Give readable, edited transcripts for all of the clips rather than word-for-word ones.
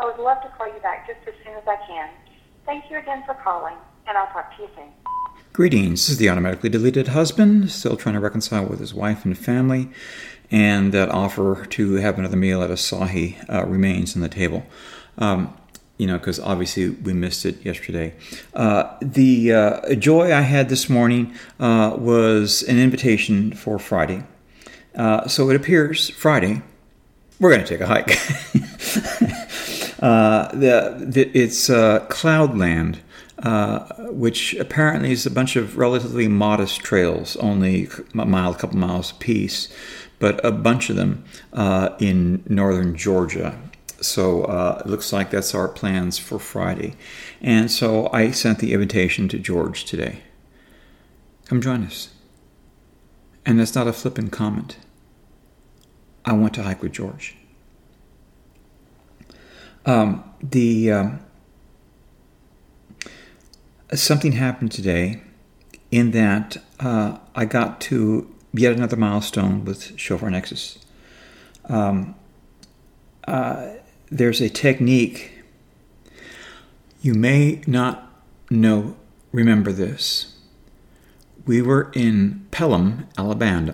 I would love to call you back just as soon as I can. Thank you again for calling, and I'll talk to you soon. Greetings. This is the automatically deleted husband, still trying to reconcile with his wife and family, and that offer to have another meal at Asahi remains on the table. Because obviously we missed it yesterday. The joy I had this morning was an invitation for Friday. So it appears Friday, we're going to take a hike. It's Cloudland, which apparently is a bunch of relatively modest trails, only a couple miles apiece, but a bunch of them in northern Georgia. So it looks like that's our plans for Friday. And so I sent the invitation to George today. Come join us. And that's not a flippant comment. I want to hike with George. Something happened today in that I got to yet another milestone with Shofar Nexus. There's a technique. You may not remember this. We were in Pelham, Alabama,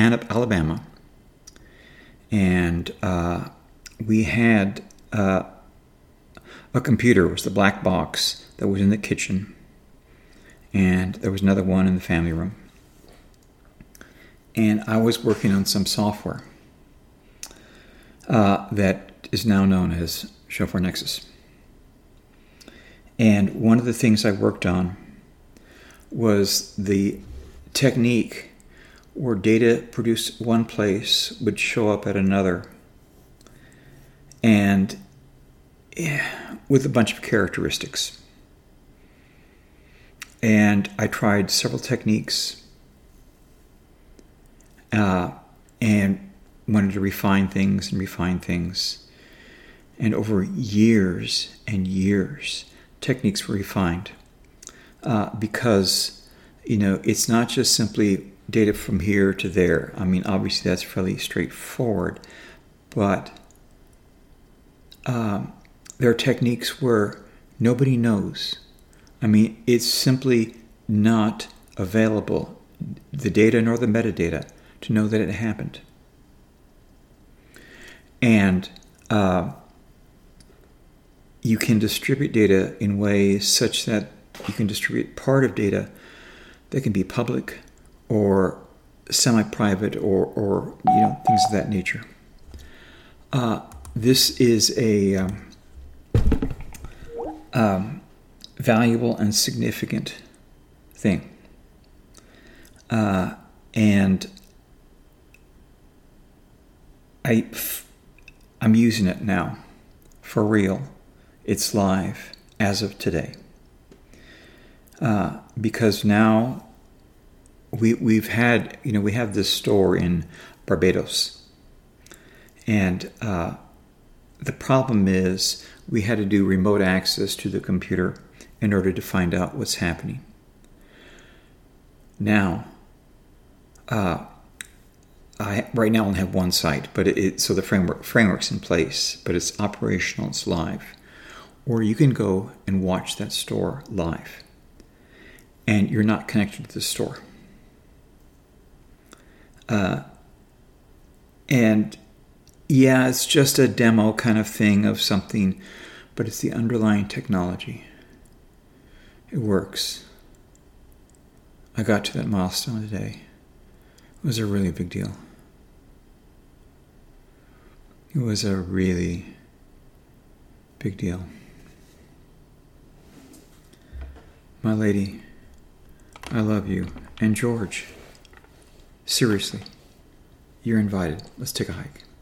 and we had a computer. It was the black box that was in the kitchen, and there was another one in the family room. And I was working on some software that is now known as Shofar Nexus. And one of the things I worked on was the technique where data produced one place would show up at another, and with a bunch of characteristics. And I tried several techniques and wanted to refine things. And over years and years, techniques were refined because, it's not just simply data from here to there. I mean, obviously that's fairly straightforward, but there are techniques where nobody knows. I mean, it's simply not available, the data nor the metadata, to know that it happened. And you can distribute data in ways such that you can distribute part of data that can be public or semi-private or things of that nature. This is a valuable and significant thing. And I'm using it now, for real. It's live as of today. Because now we have this store in Barbados. And the problem is we had to do remote access to the computer in order to find out what's happening. Now, I right now only have one site, but so the framework's in place, but it's operational, it's live. Or you can go and watch that store live, and you're not connected to the store. And yeah, it's just a demo kind of thing of something, but it's the underlying technology. It works. I got to that milestone today. It was a really big deal. It was a really big deal. My lady, I love you. And George, seriously, you're invited. Let's take a hike.